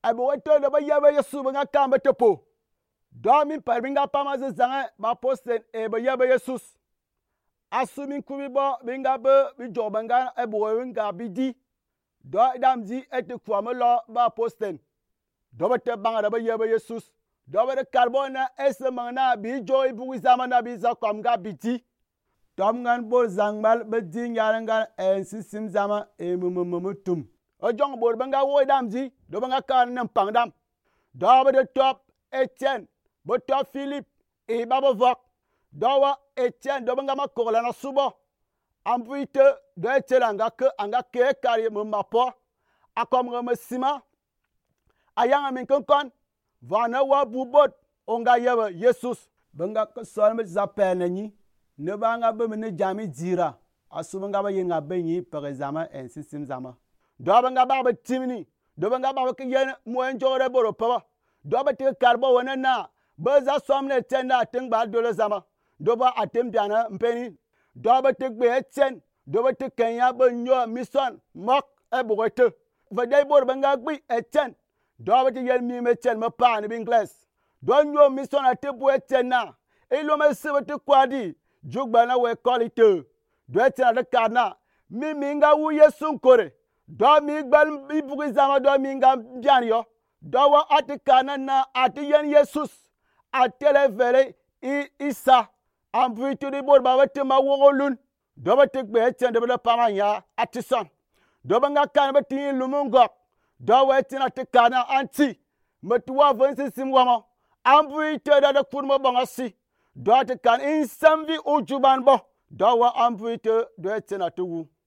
Aboto da ba yaba Yesu ba nga kamba tepo. Do min parbinga pama zanga ba posten e ba yaba Jesus. Assuming kubi bo binga be bi jobanga e bo winga bidi. Do dam di ete kwame lo ba posten. Do ba te banga da ba yaba Jesus. Do ba de carbona ese mangna bi jo ibu zamana bi za kwamga bidi. Tom ngan bor zangbal be di nyarangal en sisim zama e mumumutum. Ojong bor banga wo dam di do banga kan nam pangdam. Do ba de top Etienne, bo top Philippe e babo vok. Do wa Etienne do banga makola na subo. Ampuite do Etienne anga ke kari mumapo. Akom sima. Ayanga min kon vana wa bubot onga yeba Jesus. Banga ko solme zapel nani. Ne banga be ne jami dira. Asubanga ba yenga benyi par examen en système zama. Do banga ba be timni. Do banga ba ke yen mo enjore boro pa. Do ba te karbo wona na. Be za somne tenda ting ba do le zama. Do ba atem biana mpeni. Do ba te gbe etien. Do ba te kenya be nyo mission mok e bogote. Va dai bor banga gbi etien. Do ba te yen mi metien me pa ni ingles. Do nyo mission ate bo etien na. E lo me se te kwadi. Jugba na we quality. Do etien de karna. Mi minga wu Yesu kore. Do mi gbal ibugi zama do mi nga bian yo. Do wa atikana na ati yen Jesus. Atele vele isa. Ampuitu di bor ba wete ma wongolun. Do ba te gbe etien de ba pama ya atison. Do ba nga kan ba tin lumungok. Do wa etien atikana anti. Metuwa vonsi simwamo. Ampuitu da kurmo bangasi. Do atikan insamvi ujuban bo. Do wa ampuitu do etien atuwu.